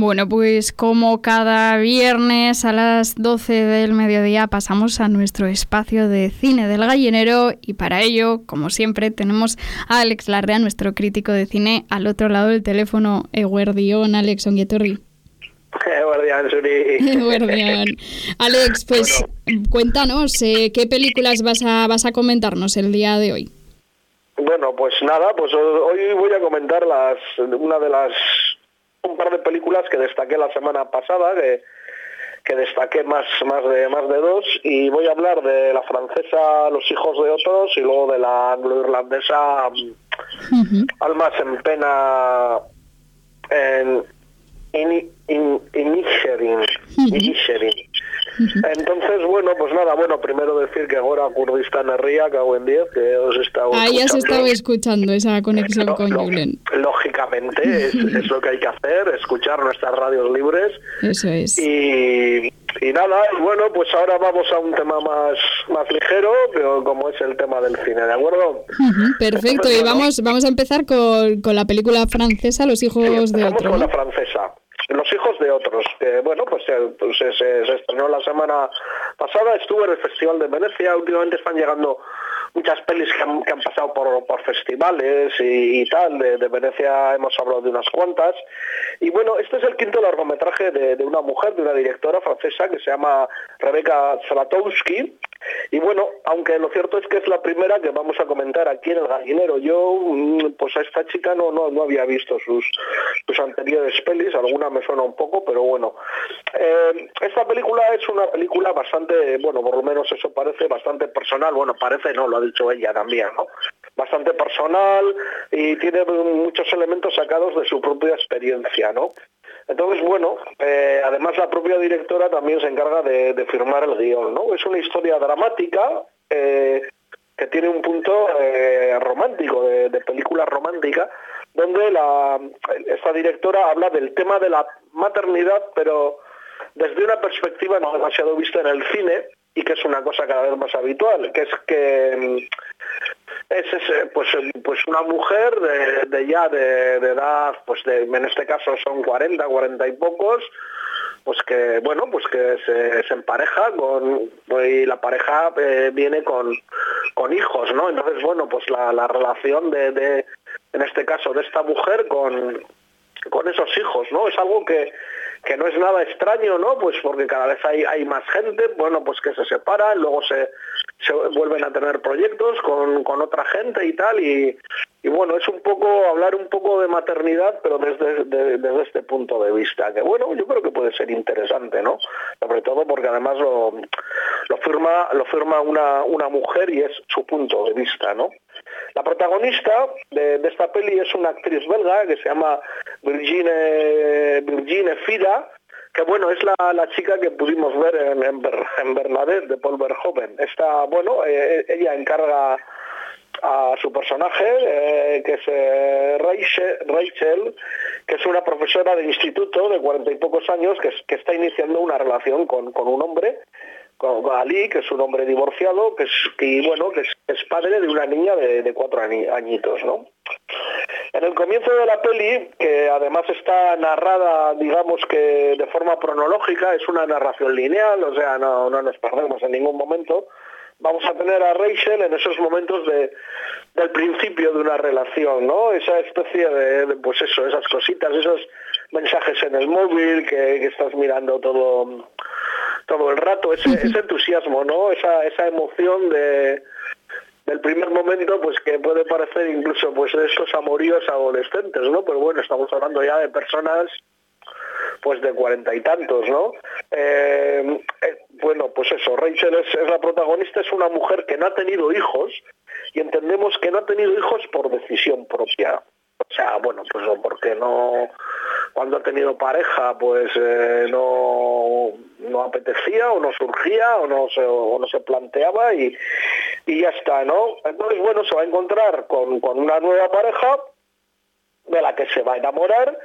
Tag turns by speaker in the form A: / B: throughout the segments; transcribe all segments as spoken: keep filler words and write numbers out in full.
A: Bueno, pues como cada viernes a las doce del mediodía pasamos a nuestro espacio de cine del gallinero y para ello, como siempre, tenemos a Alex Larrea, nuestro crítico de cine, al otro lado del teléfono. Eguerdión, Alex Onguietorri.
B: Eguerdión, Suri.
A: Eguerdión. Alex, pues bueno, cuéntanos, eh, ¿qué películas vas a, vas a comentarnos el día de hoy?
B: Bueno, pues nada, pues hoy voy a comentar las una de las un par de películas que destaqué la semana pasada, que, que destaqué más, más, de, más de dos, y voy a hablar de la francesa Los hijos de otros y luego de la anglo-irlandesa uh-huh. Almas en pena en In, in, Inisherin. Uh-huh. Inisherin. Uh-huh. Entonces, bueno, pues nada, bueno, primero decir que ahora Kurdistán es ría, cago en diez, que os he estado
A: ah,
B: escuchando.
A: ya se estaba escuchando esa conexión
B: lo,
A: con
B: lo,
A: Julen.
B: Lógicamente, es, es lo que hay que hacer, escuchar nuestras radios libres.
A: Eso es.
B: Y, y nada, y bueno, pues ahora vamos a un tema más, más ligero, pero como es el tema del cine, ¿de acuerdo?
A: Uh-huh, perfecto, Entonces, y bueno, vamos, vamos a empezar con, con la película francesa Los hijos
B: sí,
A: de otros.
B: con
A: ¿no?
B: la francesa. Los hijos de otros, que bueno, pues, pues se, se, se estrenó la semana pasada, estuvo en el Festival de Venecia, últimamente están llegando muchas pelis que han, que han pasado por, por festivales y, y tal, de, de Venecia hemos hablado de unas cuantas, y bueno, este es el quinto largometraje de, de una mujer, de una directora francesa que se llama Rebecca Zlatowski, y bueno, aunque lo cierto es que es la primera que vamos a comentar aquí en El Gallinero. Yo, pues a esta chica no, no, no había visto sus, sus anteriores pelis, alguna me suena un poco, pero bueno. Eh, esta película es una película bastante, bueno, por lo menos eso parece bastante personal, bueno, parece no, lo ha dicho ella también, ¿no? Bastante personal y tiene muchos elementos sacados de su propia experiencia, ¿no? Entonces, bueno, eh, además la propia directora también se encarga de, de firmar el guión, ¿no? Es una historia dramática eh, que tiene un punto eh, romántico, de, de película romántica, donde la, esta directora habla del tema de la maternidad, pero desde una perspectiva no demasiado vista en el cine, y que es una cosa cada vez más habitual, que es que es, es pues, pues una mujer de, de ya de, de edad, pues de, en este caso son cuarenta, cuarenta y pocos, pues que bueno, pues que se, se empareja con, y la pareja eh, viene con, con hijos, ¿no? Entonces, bueno, pues la, la relación de, de, en este caso, de esta mujer con, con esos hijos, ¿no? Es algo que que no es nada extraño, ¿no? Pues porque cada vez hay, hay más gente, bueno, pues que se separan, luego se, se vuelven a tener proyectos con, con otra gente y tal, y, y bueno, es un poco, hablar un poco de maternidad, pero desde, de, desde este punto de vista, que bueno, yo creo que puede ser interesante, ¿no? Sobre todo porque además lo, lo firma, lo firma una, una mujer y es su punto de vista, ¿no? La protagonista de, de esta peli es una actriz belga que se llama Virginie, Virginie Fira, que bueno, es la, la chica que pudimos ver en, en, en Bernadette de Paul Verhoeven. Esta, bueno, eh, ella encarga a su personaje, eh, que es eh, Rachel, Rachel, que es una profesora de instituto de cuarenta y pocos años, que, que está iniciando una relación con, con un hombre, con Ali, que es un hombre divorciado, que es, que, bueno, que es, es padre de una niña de, de cuatro añitos, ¿no? En el comienzo de la peli, que además está narrada, digamos que de forma cronológica, es una narración lineal, o sea, no, no nos perdemos en ningún momento, vamos a tener a Rachel en esos momentos de, del principio de una relación, ¿no? Esa especie de, de pues eso, esas cositas, esos mensajes en el móvil que, que estás mirando todo todo el rato, ese, ese entusiasmo, ¿no? Esa, esa emoción de del primer momento, pues que puede parecer incluso pues esos amoríos adolescentes, ¿no? Pero bueno, estamos hablando ya de personas pues de cuarenta y tantos, ¿no? Eh, eh, bueno, pues eso, Rachel es, es la protagonista, es una mujer que no ha tenido hijos, y entendemos que no ha tenido hijos por decisión propia. O sea, bueno, pues no, porque no, cuando ha tenido pareja, pues eh, no, no apetecía o no surgía o no se, o no se planteaba y, y ya está, ¿no? Entonces, bueno, se va a encontrar con, con una nueva pareja de la que se va a enamorar,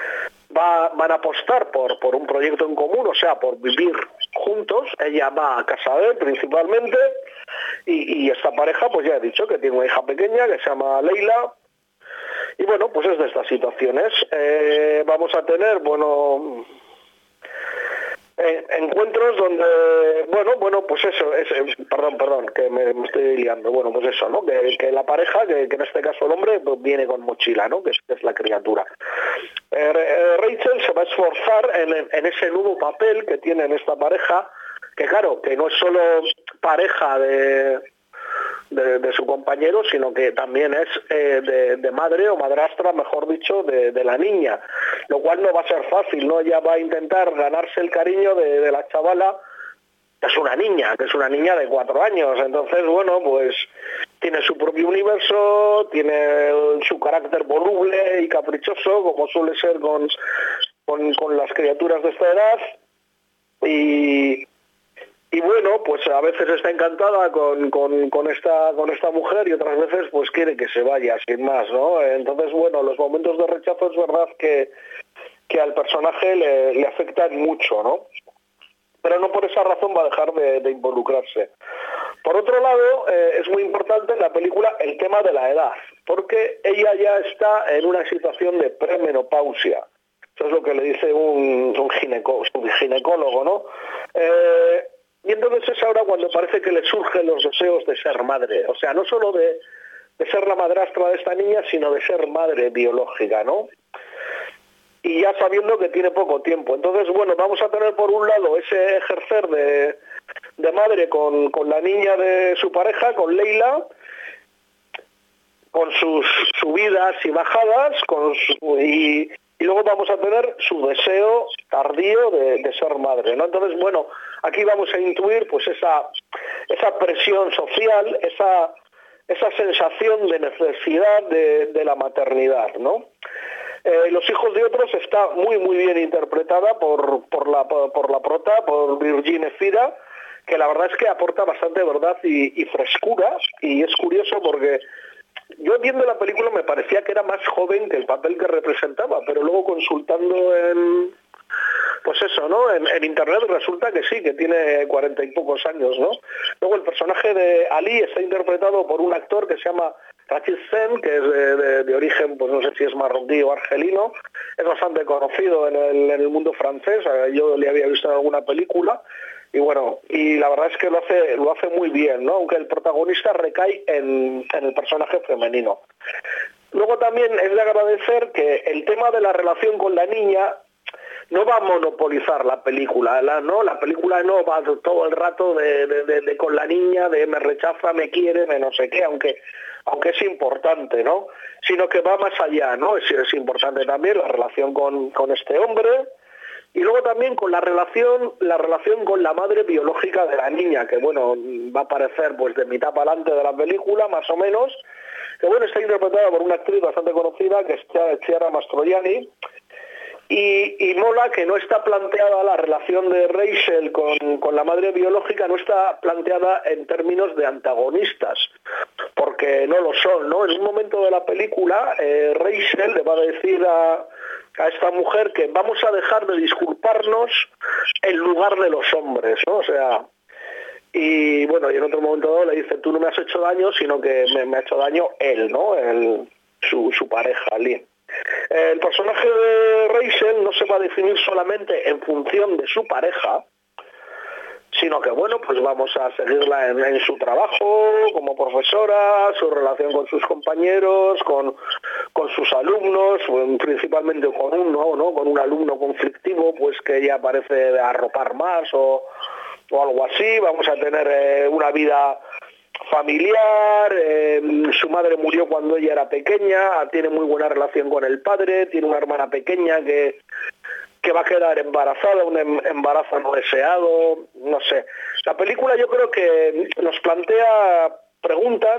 B: va, van a apostar por, por un proyecto en común, o sea, por vivir juntos. Ella va a casa de él principalmente y, y esta pareja, pues ya he dicho que tiene una hija pequeña que se llama Leila. Y bueno, pues es de estas situaciones. Eh, vamos a tener, bueno... Eh, encuentros donde, bueno, bueno, pues eso, es, eh, perdón, perdón, que me, me estoy liando, bueno, pues eso, ¿no? Que, que la pareja, que, que en este caso el hombre, pues viene con mochila, ¿no? Que es, que es la criatura. Eh, eh, Rachel se va a esforzar en, en ese nuevo papel que tiene en esta pareja, que claro, que no es solo pareja de... De, de su compañero, sino que también es eh, de, de madre o madrastra, mejor dicho, de, de la niña, lo cual no va a ser fácil, ¿no? Ella va a intentar ganarse el cariño de, de la chavala, que es una niña, que es una niña de cuatro años, entonces, bueno, pues tiene su propio universo, tiene su carácter voluble y caprichoso, como suele ser con, con, con las criaturas de esta edad, y... Y bueno, pues a veces está encantada con, con, con, esta, con esta mujer y otras veces pues quiere que se vaya, sin más, ¿no? Entonces, bueno, los momentos de rechazo es verdad que, que al personaje le, le afectan mucho, ¿no? Pero no por esa razón va a dejar de, de involucrarse. Por otro lado, eh, es muy importante en la película el tema de la edad, porque ella ya está en una situación de premenopausia. Eso es lo que le dice un, un, gineco, un ginecólogo, ¿no? Eh, Y entonces es ahora cuando parece que le surgen los deseos de ser madre. O sea, no solo de, de ser la madrastra de esta niña, sino de ser madre biológica, ¿no? Y ya sabiendo que tiene poco tiempo. Entonces, bueno, vamos a tener por un lado ese ejercer de, de madre con, con la niña de su pareja, con Leila, con sus subidas y bajadas, con su, y... Y luego vamos a tener su deseo tardío de, de ser madre, ¿no? Entonces, bueno, aquí vamos a intuir pues esa, esa presión social, esa, esa sensación de necesidad de, de la maternidad, ¿no? Eh, Los hijos de otros está muy, muy bien interpretada por, por, la, por la prota, por Virginie Fira, que la verdad es que aporta bastante verdad y, y frescura, y es curioso porque... Yo viendo la película me parecía que era más joven que el papel que representaba, pero luego consultando en, pues eso, ¿no? En, en internet resulta que sí, que tiene cuarenta y pocos años, ¿no? Luego el personaje de Ali está interpretado por un actor que se llama Rachid Sen, que es de, de, de origen, pues no sé si es marroquí o argelino, es bastante conocido en el, en el mundo francés, yo le había visto en alguna película. Y bueno, y la verdad es que lo hace, lo hace muy bien, ¿no? Aunque el protagonista recae en, en el personaje femenino. Luego también es de agradecer que el tema de la relación con la niña no va a monopolizar la película, la, ¿no? La película no va todo el rato de, de, de, de con la niña, de me rechaza, me quiere, me no sé qué, aunque, aunque es importante, ¿no? Sino que va más allá, ¿no? Es, es importante también la relación con, con este hombre. Y luego también con la relación, la relación con la madre biológica de la niña, que bueno, va a aparecer pues de mitad para adelante de la película, más o menos, que bueno, está interpretada por una actriz bastante conocida, que es Chiara Mastroianni, y, y mola que no está planteada la relación de Rachel con, con la madre biológica, no está planteada en términos de antagonistas, porque no lo son, ¿no? En un momento de la película, eh, Rachel le va a decir a... a esta mujer que vamos a dejar de disculparnos en lugar de los hombres, ¿no? O sea, y bueno, y en otro momento dado le dice, tú no me has hecho daño, sino que me, me ha hecho daño él, ¿no? El, su, su pareja, Lee. El personaje de Rachel no se va a definir solamente en función de su pareja, sino que bueno, pues vamos a seguirla en, en su trabajo como profesora, su relación con sus compañeros, con, con sus alumnos, principalmente con uno, ¿no? Con un alumno conflictivo, pues que ella parece arropar más o, o algo así. Vamos a tener eh, una vida familiar, eh, su madre murió cuando ella era pequeña, tiene muy buena relación con el padre, tiene una hermana pequeña que que va a quedar embarazada, un embarazo no deseado, no sé. La película yo creo que nos plantea preguntas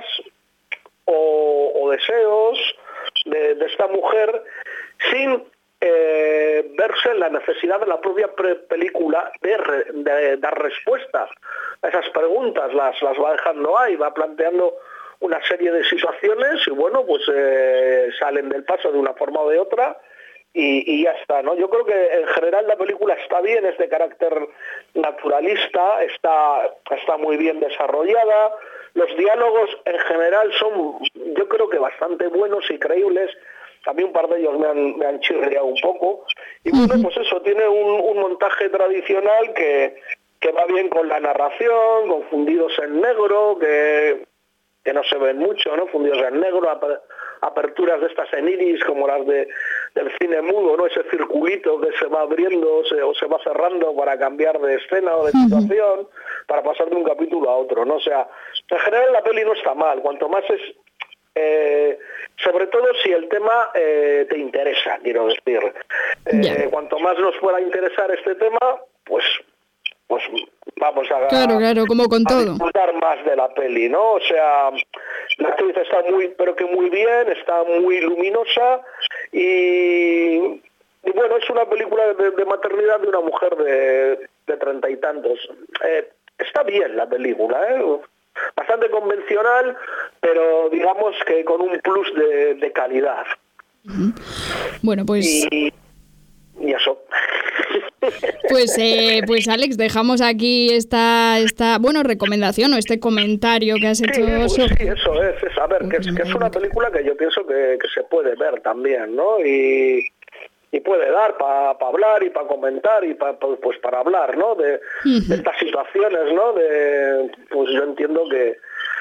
B: o, o deseos de, de esta mujer sin eh, verse en la necesidad de la propia pre película de, re, de dar respuestas a esas preguntas, las, las va dejando ahí, va planteando una serie de situaciones y bueno, pues eh, salen del paso de una forma o de otra. Y, y ya está, ¿no? Yo creo que en general la película está bien, es de carácter naturalista, está, está muy bien desarrollada, los diálogos en general son, yo creo que bastante buenos y creíbles, a mí un par de ellos me han, me han chirriado un poco. Y bueno, pues eso, tiene un, un montaje tradicional que, que va bien con la narración, con fundidos en negro, que, que no se ven mucho, ¿no? Fundidos en negro, ap- aperturas de estas en iris como las de del cine mudo, ¿no? Ese circulito que se va abriendo se, o se va cerrando para cambiar de escena o de situación, uh-huh. para pasar de un capítulo a otro, ¿no? O sea, en general la peli no está mal, cuanto más es... Eh, sobre todo si el tema eh, te interesa, quiero decir. Eh, yeah. Cuanto más nos pueda interesar este tema, pues pues vamos a,
A: claro, claro, como con
B: a
A: todo.
B: disfrutar más de la peli, ¿no? O sea, la actriz está muy, pero que muy bien, está muy luminosa y, y bueno, es una película de, de maternidad de una mujer de, de treinta y tantos. Eh, está bien la película, ¿eh? Bastante convencional, pero digamos que con un plus de, de calidad.
A: Uh-huh. Bueno, pues...
B: Y, y eso.
A: Pues, eh, pues Alex, dejamos aquí esta, esta, bueno, recomendación o este comentario que has hecho.
B: Sí, pues, sobre... sí eso es, es. A ver, que es, que es una película que yo pienso que, que se puede ver también, ¿no? Y... y puede dar para pa hablar y para comentar y pa, pa, pues para hablar, ¿no? De, uh-huh. de estas situaciones, ¿no? De, pues yo entiendo que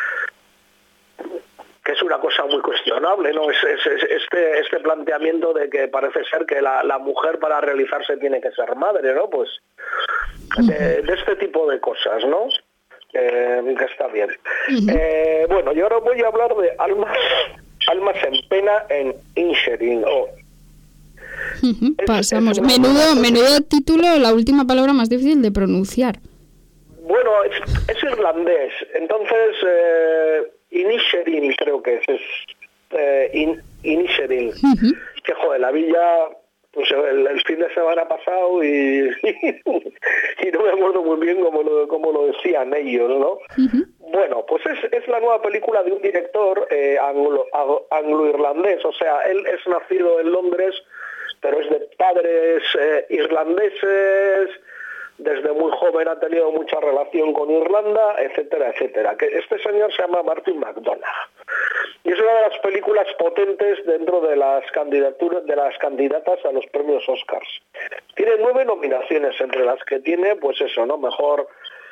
B: que es una cosa muy cuestionable, ¿no? Es, es, es este este planteamiento de que parece ser que la, la mujer para realizarse tiene que ser madre, ¿no? Pues de, de este tipo de cosas, ¿no? Eh, que está bien. Uh-huh. Eh, bueno, yo ahora voy a hablar de Almas Almas en pena en Inisherin, o
A: Uh-huh. Pasamos. Es, es menudo, menudo título, la última palabra más difícil de pronunciar.
B: Bueno, es, es irlandés, entonces eh, Inisherin creo que es, es eh, in, Inisherin. Uh-huh. Que joder, la villa, pues el, el fin de semana pasado y, y no me acuerdo muy bien cómo lo, cómo lo decían ellos, ¿no? Uh-huh. Bueno, pues es, es la nueva película de un director eh, anglo, anglo-irlandés, o sea, él es nacido en Londres, pero es de padres eh, irlandeses, desde muy joven ha tenido mucha relación con Irlanda, etcétera, etcétera. Que este señor se llama Martin McDonagh y es una de las películas potentes dentro de las candidaturas de las candidatas a los premios Oscars. Tiene nueve nominaciones, entre las que tiene, pues eso, ¿no? Mejor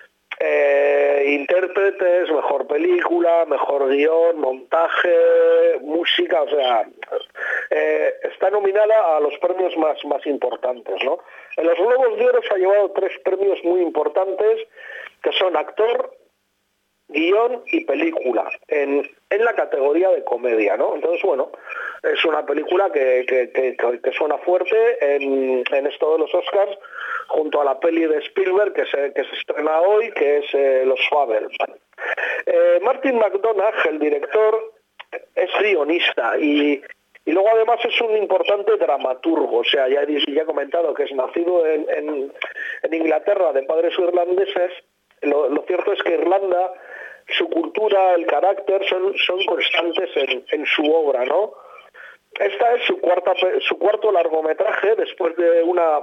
B: eh, intérpretes, mejor película, mejor guión, montaje, música, o sea, eh, está nominada a los premios más, más importantes, ¿no? En los Globos de Oro se ha llevado tres premios muy importantes, que son actor, guión y película, en, en la categoría de comedia, ¿no? Entonces, bueno, es una película que, que, que, que suena fuerte en, en esto de los Oscars, junto a la peli de Spielberg que se, que se estrena hoy, que es eh, Los Fabelmans. Eh, Martin McDonagh, el director, es guionista y, y luego además es un importante dramaturgo, o sea, ya, ya he comentado que es nacido en, en, en Inglaterra de padres irlandeses. Lo, lo cierto es que Irlanda, su cultura, el carácter son, son constantes en, en su obra, ¿no? Esta es su cuarta su cuarto largometraje después de una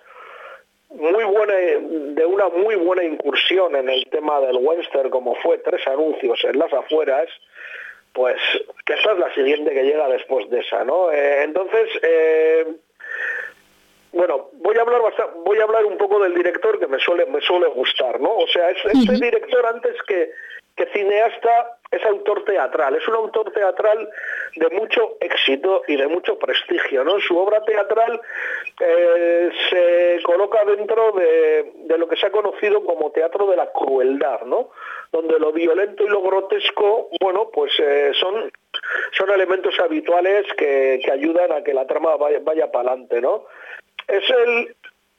B: muy buena de una muy buena incursión en el tema del western, como fue Tres anuncios en las afueras. Pues que esta es la siguiente que llega después de esa, ¿no? Eh, entonces, eh, bueno, voy a hablar bastante, voy a hablar un poco del director que me suele me suele gustar, ¿no? O sea, es, este uh-huh. director antes que, que cineasta es autor teatral, es un autor teatral de mucho éxito y de mucho prestigio, ¿no? Su obra teatral eh, se coloca dentro de, de lo que se ha conocido como teatro de la crueldad, ¿no? Donde lo violento y lo grotesco, bueno, pues eh, son, son elementos habituales que, que ayudan a que la trama vaya, vaya para adelante, ¿no? Es el,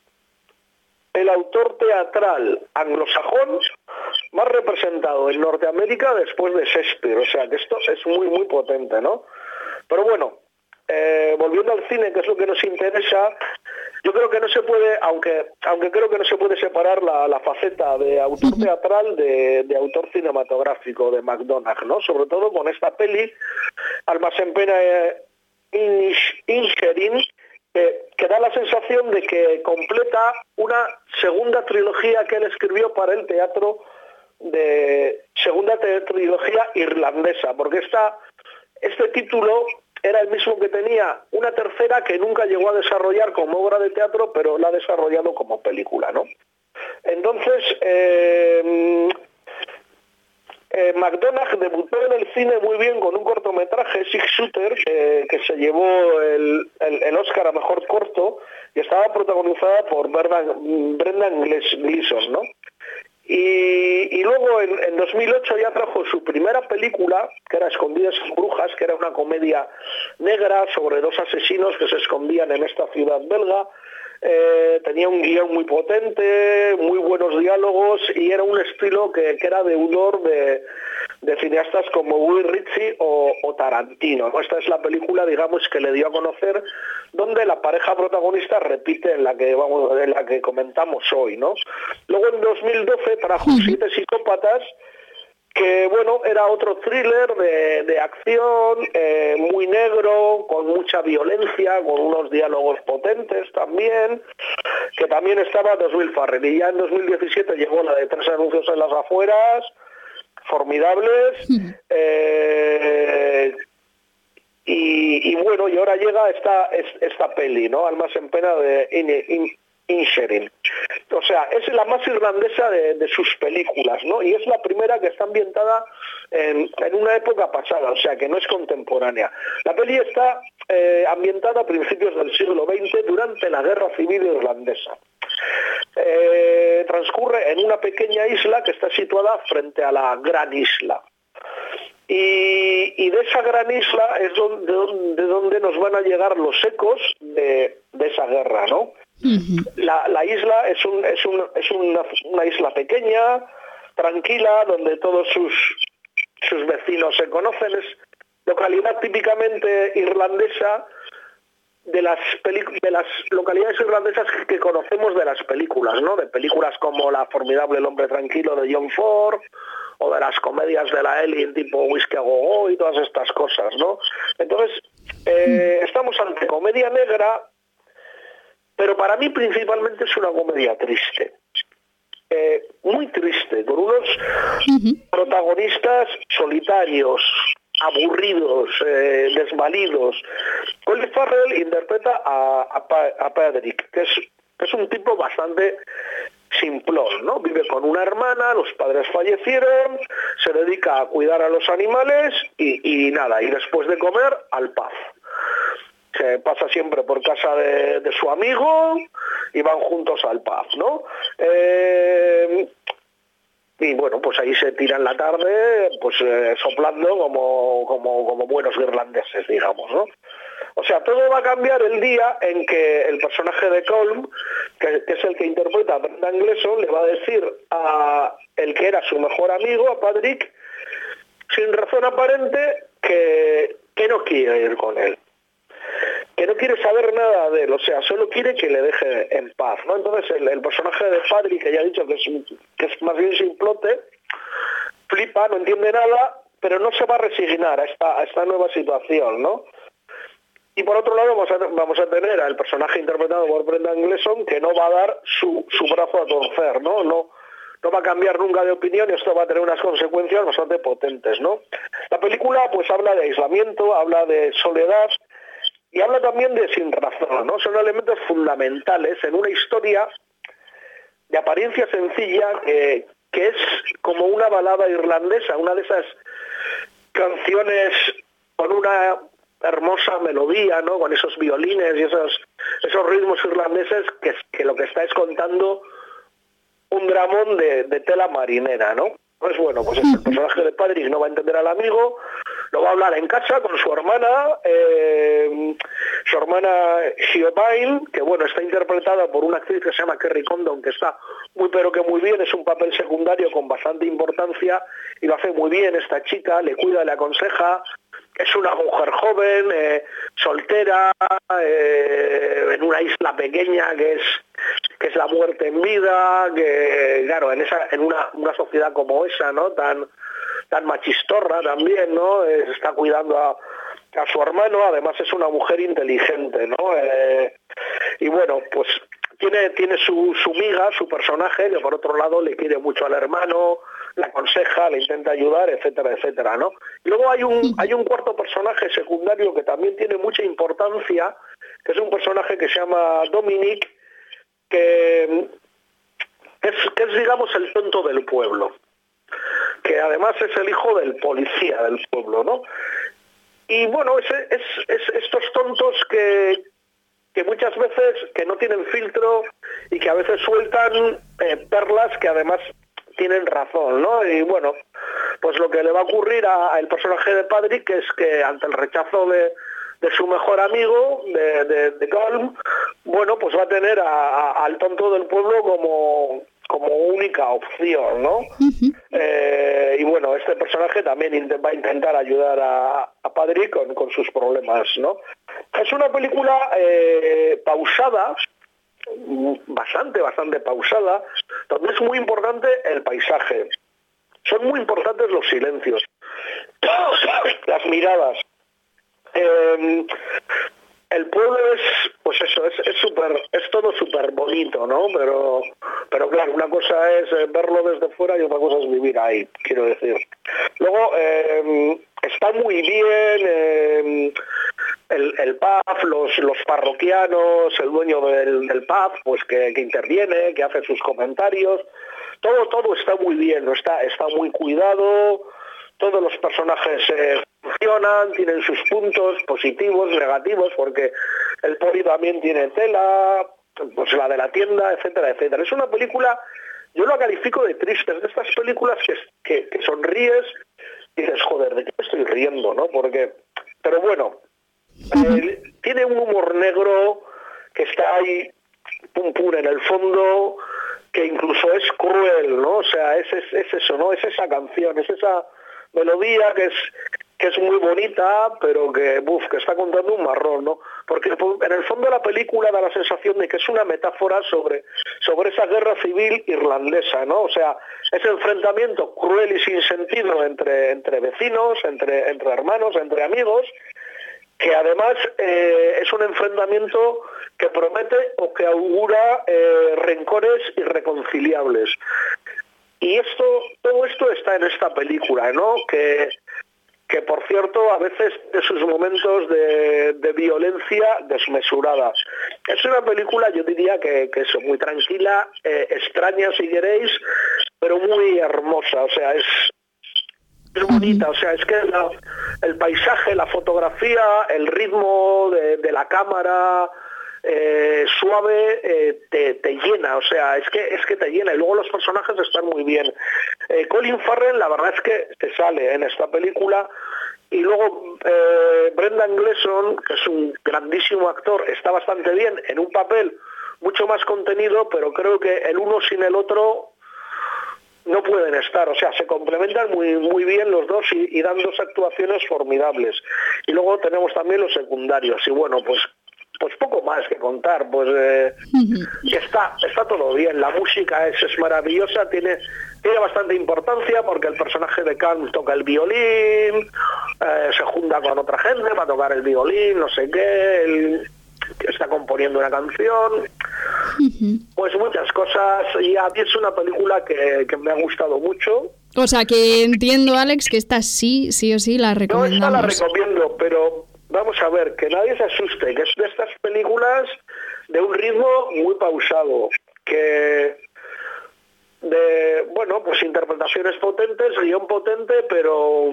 B: el autor teatral anglosajón más representado en Norteamérica después de Shakespeare, o sea que esto es muy muy potente, ¿no? Pero bueno, eh, volviendo al cine, que es lo que nos interesa, yo creo que no se puede, aunque aunque creo que no se puede separar la, la faceta de autor teatral de, de autor cinematográfico de McDonagh, ¿no? Sobre todo con esta peli, Almas en pena eh, Inisherin, que, que da la sensación de que completa una segunda trilogía que él escribió para el teatro, de segunda trilogía irlandesa, porque esta, este título era el mismo que tenía una tercera que nunca llegó a desarrollar como obra de teatro, pero la ha desarrollado como película, ¿no? Entonces, eh, eh, McDonagh debutó en el cine muy bien con un cortometraje, Six Shooter, eh, que se llevó el, el, el Oscar a mejor corto, y estaba protagonizada por Brendan, Brendan Gleeson, ¿no? Y, y luego en, en dos mil ocho ya trajo su primera película, que era Escondidas en Brujas, que era una comedia negra sobre dos asesinos que se escondían en esta ciudad belga. Eh, tenía un guión muy potente, muy buenos diálogos, y era un estilo que, que era deudor de, de cineastas como Guy Ritchie o, o Tarantino, ¿no? Esta es la película, digamos, que le dio a conocer, donde la pareja protagonista repite en la que vamos, en la que comentamos hoy, ¿no? Luego en dos mil doce trajo Siete Psicópatas, que bueno, era otro thriller de, de acción, eh, muy negro, con mucha violencia, con unos diálogos potentes también, que también estaba dos mil Farrell, y ya en dos mil diecisiete llegó la de Tres anuncios en las afueras, formidables, eh, y, y bueno, y ahora llega esta, esta peli, ¿no? Almas en pena de In, In, Inisherin. O sea, es la más irlandesa de, de sus películas, ¿no? Y es la primera que está ambientada en, en una época pasada, o sea, que no es contemporánea. La peli está eh, ambientada a principios del siglo veinte, durante la Guerra Civil Irlandesa. Eh, transcurre en una pequeña isla que está situada frente a la gran isla. Y, y de esa gran isla es donde, de donde nos van a llegar los ecos de, de esa guerra, ¿no? Uh-huh. La, la isla es, un, es, un, es una, una isla pequeña, tranquila, donde todos sus, sus vecinos se conocen. Es localidad típicamente irlandesa, de las, de las localidades irlandesas que conocemos de las películas, ¿no? De películas como La formidable El hombre tranquilo de John Ford, o de las comedias de la Ellie tipo Whisky a Go-Go y todas estas cosas, ¿no? Entonces, eh, estamos ante comedia negra, pero para mí principalmente es una comedia triste. Eh, muy triste, con unos uh-huh. protagonistas solitarios, aburridos, eh, desvalidos. Colin Farrell interpreta a, a, a Patrick, que es, que es un tipo bastante simplón, ¿no? Vive con una hermana, los padres fallecieron, se dedica a cuidar a los animales y, y nada, y después de comer, al pub. Se pasa siempre por casa de, de su amigo y van juntos al pub, ¿no? Eh, y bueno, pues ahí se tiran la tarde, pues eh, soplando como, como, como buenos irlandeses, digamos, ¿no? O sea, todo va a cambiar el día en que el personaje de Colm, que, que es el que interpreta a Brendan Gleeson, le va a decir a el que era su mejor amigo, a Patrick, sin razón aparente, que, que no quiere ir con él. Que no quiere saber nada de él, o sea, solo quiere que le deje en paz, ¿no? Entonces el, el personaje de Patrick, que ya he dicho que es, que es más bien simplote, flipa, no entiende nada, pero no se va a resignar a esta, a esta nueva situación, ¿no? Y por otro lado vamos a, vamos a tener al personaje interpretado por Brendan Gleeson, que no va a dar su, su brazo a torcer, ¿no? No, no va a cambiar nunca de opinión, y esto va a tener unas consecuencias bastante potentes, ¿no? La película pues habla de aislamiento, habla de soledad, y habla también de sin razón, ¿no? Son elementos fundamentales en una historia de apariencia sencilla que, que es como una balada irlandesa, una de esas canciones con una hermosa melodía, ¿no? Con esos violines y esos, esos ritmos irlandeses que, que lo que está es contando un dramón de, de tela marinera, ¿no? Pues bueno, pues el personaje de Patrick no va a entender al amigo, lo va a hablar en casa con su hermana, eh, su hermana Siobhan, que bueno, está interpretada por una actriz que se llama Kerry Condon, que está muy pero que muy bien, es un papel secundario con bastante importancia y lo hace muy bien esta chica, le cuida, le aconseja. Es una mujer joven, eh, soltera, eh, en una isla pequeña que es que es la muerte en vida, que claro, en esa en una, una sociedad como esa, ¿no? Tan tan machistorra también, ¿no? Eh, está cuidando a, a su hermano, además es una mujer inteligente, ¿no? Eh, y bueno, pues tiene tiene su, su miga, su personaje, que por otro lado le quiere mucho al hermano, le aconseja, le intenta ayudar, etcétera, etcétera, ¿no? Y luego hay un hay un cuarto personaje secundario que también tiene mucha importancia, que es un personaje que se llama Dominic, que es, que es digamos el tonto del pueblo, que además es el hijo del policía del pueblo, ¿no? Y bueno, es, es, es estos tontos que, que muchas veces que no tienen filtro y que a veces sueltan eh, perlas que además tienen razón, ¿no? Y bueno, pues lo que le va a ocurrir al personaje de Patrick es que ante el rechazo de, de su mejor amigo, de, de, de Colm, bueno, pues va a tener a, a, al tonto del pueblo como, como única opción, ¿no? Uh-huh. Eh, y bueno, este personaje también int- va a intentar ayudar a, a Patrick con, con sus problemas, ¿no? Es una película eh, pausada, bastante, bastante pausada, donde es muy importante el paisaje. Son muy importantes los silencios, las miradas. Eh, el pueblo es, pues eso, es es súper, es todo súper bonito, ¿no? Pero, pero claro, una cosa es verlo desde fuera y otra cosa es vivir ahí, quiero decir. Luego, eh, está muy bien eh, el, el pub, los, los parroquianos, el dueño del, del pub, pues que, que interviene, que hace sus comentarios. Todo, todo está muy bien, ¿no? Está, está muy cuidado. Todos los personajes eh, funcionan, tienen sus puntos positivos, negativos, porque el poli también tiene tela, pues la de la tienda, etcétera, etcétera. Es una película, yo la califico de triste, de estas películas que, que, que sonríes y dices, joder, ¿de qué me estoy riendo, no? Porque, pero bueno, eh, tiene un humor negro que está ahí, pum pum, en el fondo, que incluso es cruel, ¿no? O sea, es, es, es eso, ¿no? Es esa canción, es esa melodía que es que es muy bonita, pero que, buf, que está contando un marrón, ¿no? Porque en el fondo la película da la sensación de que es una metáfora sobre, sobre esa guerra civil irlandesa, ¿no? O sea, ese enfrentamiento cruel y sin sentido entre, entre vecinos, entre, entre hermanos, entre amigos, que además eh, es un enfrentamiento que promete o que augura eh, rencores irreconciliables. Y esto, todo esto está en esta película, ¿no? Que, que por cierto, a veces de sus momentos de, de violencia desmesurada. Es una película, yo diría que, que es muy tranquila, eh, extraña si queréis, pero muy hermosa, o sea, es, es bonita, o sea, es que la, el paisaje, la fotografía, el ritmo de, de la cámara, Eh, suave, eh, te, te llena, o sea, es que es que te llena, y luego los personajes están muy bien. Eh, Colin Farrell, la verdad es que te sale en esta película, y luego eh, Brendan Gleeson, que es un grandísimo actor, está bastante bien en un papel mucho más contenido, pero creo que el uno sin el otro no pueden estar, o sea, se complementan muy muy bien los dos y, y dan dos actuaciones formidables. Y luego tenemos también los secundarios, y bueno, pues pues poco más que contar, pues eh, que está está todo bien, la música es, es maravillosa, tiene tiene bastante importancia porque el personaje de Khan toca el violín, eh, se junta con otra gente para tocar el violín, no sé qué, él está componiendo una canción, pues muchas cosas, y a mí es una película que, que me ha gustado mucho.
A: O sea, que entiendo, Alex, que esta sí, sí o sí la recomendamos.
B: No, esta la recomiendo, pero vamos a ver, que nadie se asuste, que es de estas películas de un ritmo muy pausado, que de, bueno, pues interpretaciones potentes, guión potente, pero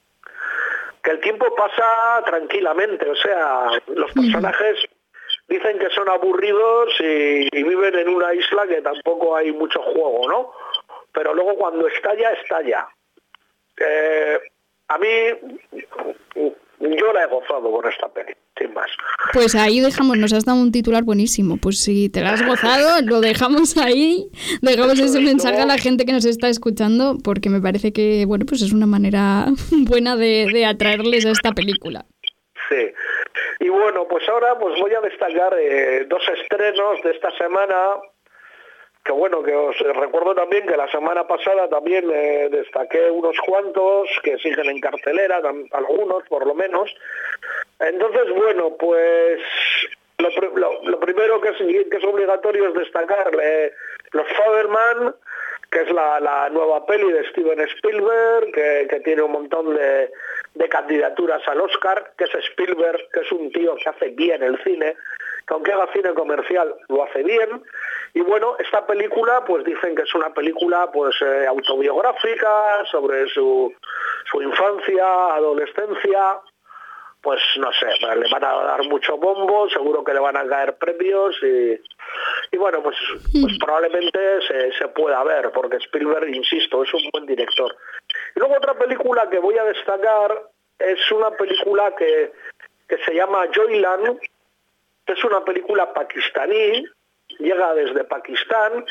B: que el tiempo pasa tranquilamente, o sea, los personajes dicen que son aburridos y, y viven en una isla que tampoco hay mucho juego, ¿no? Pero luego cuando estalla, estalla. Eh, a mí, yo la he gozado con esta peli, sin más.
A: Pues ahí dejamos, nos has dado un titular buenísimo. Pues si te la has gozado, lo dejamos ahí, dejamos ese mensaje a la gente que nos está escuchando, porque me parece que, bueno, pues es una manera buena de, de atraerles a esta película.
B: Sí. Y bueno, pues ahora pues voy a destacar eh, dos estrenos de esta semana, que bueno, que os recuerdo también que la semana pasada también eh, destaqué unos cuantos que siguen en cartelera, algunos por lo menos. Entonces, bueno, pues lo, lo, lo primero que es, que es obligatorio es destacar eh, Los Fabelman, que es la, la nueva peli de Steven Spielberg, que, que tiene un montón de, de candidaturas al Oscar, que es Spielberg, que es un tío que hace bien el cine, que aunque haga cine comercial, lo hace bien. Y bueno, esta película, pues dicen que es una película pues eh, autobiográfica, sobre su, su infancia, adolescencia. Pues no sé, le van a dar mucho bombo, seguro que le van a caer premios y, y bueno, pues, pues probablemente se, se pueda ver, porque Spielberg, insisto, es un buen director. Y luego otra película que voy a destacar es una película que, que se llama Joyland, que es una película pakistaní, llega desde Pakistán,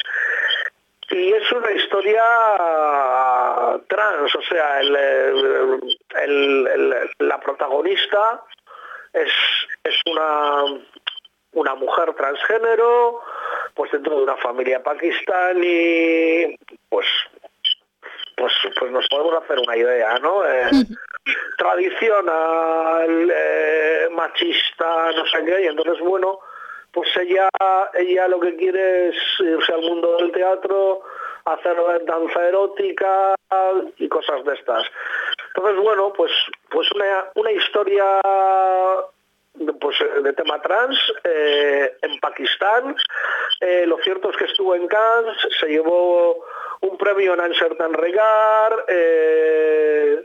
B: y es una historia trans, o sea, el, el, el, el, la protagonista es, es una, una mujer transgénero, pues dentro de una familia pakistaní, pues, pues, pues nos podemos hacer una idea, ¿no? Eh, tradicional, eh, machista, no sé qué, y entonces, bueno, pues ella ella lo que quiere es irse al mundo del teatro, hacer danza erótica y cosas de estas. Entonces, bueno, pues pues una, una historia pues de tema trans eh, en Pakistán. Eh, lo cierto es que estuvo en Cannes, se llevó un premio en Uncertain Regard, eh,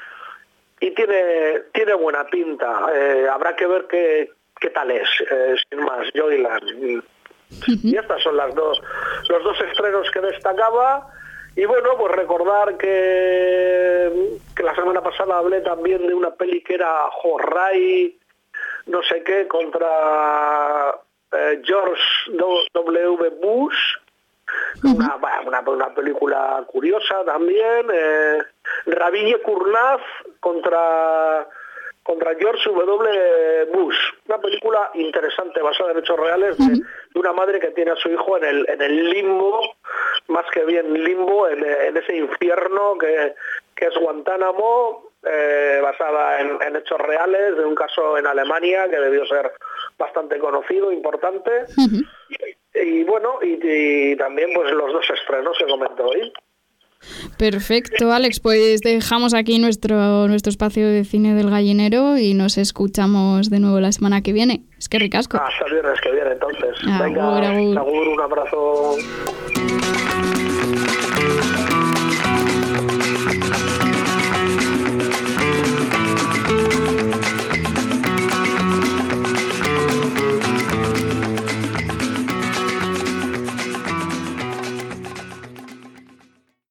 B: y tiene tiene buena pinta. Eh, habrá que ver qué qué tal es, eh, sin más, Joyland. Y estas son las dos, los dos estrenos que destacaba. Y bueno, pues recordar que, que la semana pasada hablé también de una peli que era Horray, no sé qué, contra eh, George W. Bush. Una, una, una película curiosa también. Eh, Rabinje Kurnav contra... contra George W. Bush, una película interesante basada en hechos reales de, de una madre que tiene a su hijo en el, en el limbo, más que bien limbo, en, en ese infierno que, que es Guantánamo, eh, basada en, en hechos reales, de un caso en Alemania que debió ser bastante conocido, importante. Uh-huh. y, y bueno, y, y también pues los dos estrenos que comento hoy.
A: Perfecto, Alex, pues dejamos aquí nuestro nuestro espacio de Cine del Gallinero y nos escuchamos de nuevo la semana que viene. Es que ricasco.
B: Hasta el viernes que viene, entonces.
A: Agur,
B: Venga,
A: agur.
B: agur, un abrazo.